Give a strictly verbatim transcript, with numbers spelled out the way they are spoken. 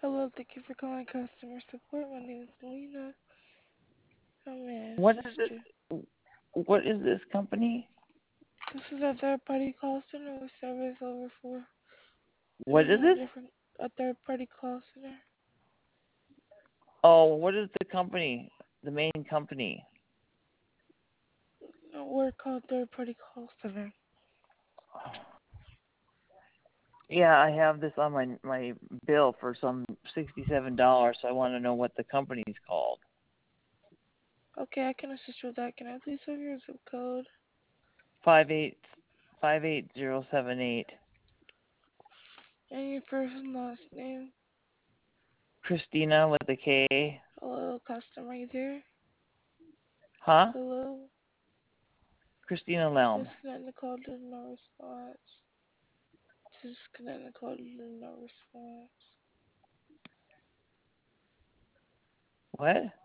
Hello, thank you for calling customer support. My name is Lena. How may I What is assist you? it? What is this company? This is a third party call center. We service over four What is million it? different a third party call center. Oh, what is the company? The main company. No, we're called third party call center. Yeah, I have this on my my bill for some sixty-seven dollars. So I want to know what the company's called. Okay, I can assist you with that. Can I please have your zip code Five eight five eight zero seven eight. and your first and last name? Christina with a K. Hello, customer, you there? Huh? Hello? Christina Lelm. Disconnect the call to no response. Disconnect the call to no response. What?